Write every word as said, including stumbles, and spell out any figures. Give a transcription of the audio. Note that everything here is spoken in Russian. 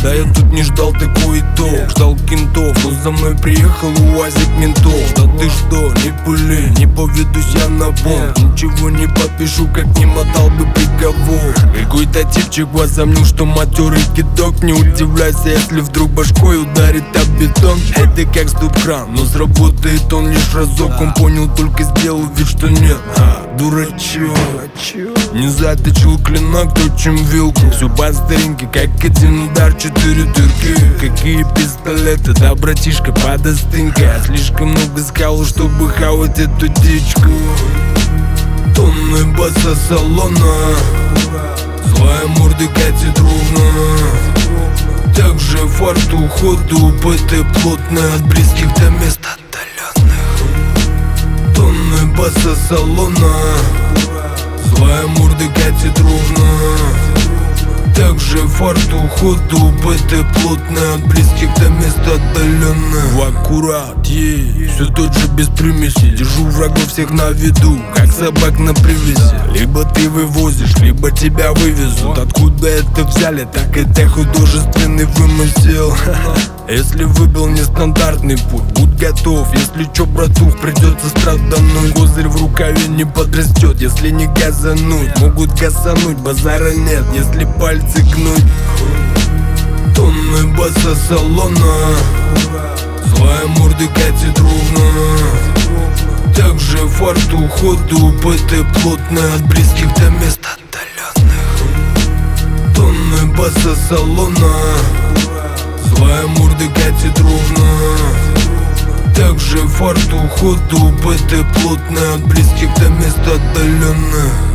Да я тут не ждал такой итог, ждал кентов, но за мной приехал уазик ментов. Да ты что, не пули, не поведусь я на бомб, ничего не подпишу, как не мотал бы приговор. Какой-то типчик возомнил, что матерый кидок. Не удивляйся, если вдруг башкой ударит об бетон. Это как стоп-кран, но сработает он лишь разок. Он понял, только сделал вид, что нет. а, Дурачок, не заточил клинок, точим вилку. Все по старинке, как один удар, четыре дырки. Какие пистолеты, да, братишка, подостынька. Слишком много сказал, чтобы хавать эту дичку. Тонны баса салона, злая морды катит ровно. Также фарт уходу, ПТ плотно от близких до мест отдаленных. Тонны баса салона, злая морды катит ровно. Также фарт уходу, ПТ плотно от близких до мест отдаленных. В аккурат, ей, все тот же без примеси. Держу врагов всех на виду, как собак на привязи. Либо ты вывозишь, либо тебя вывезут. Откуда это взяли, так это художественный вымысел. Если выбил нестандартный путь, будь готов. Если чё, братух, придется страдануть. Козырь в рукаве не подрастет, если не газануть. Могут газануть, базара нет, если пальцы гнуть. Тонны баса салона, злая морды катит ровно. Также фарт уходу, ПТ плотно от близких до мест отдаленных. Тонны баса салона, злая морды катит ровно. Также фарт уходу, ПТ плотно от близких до мест отдаленных.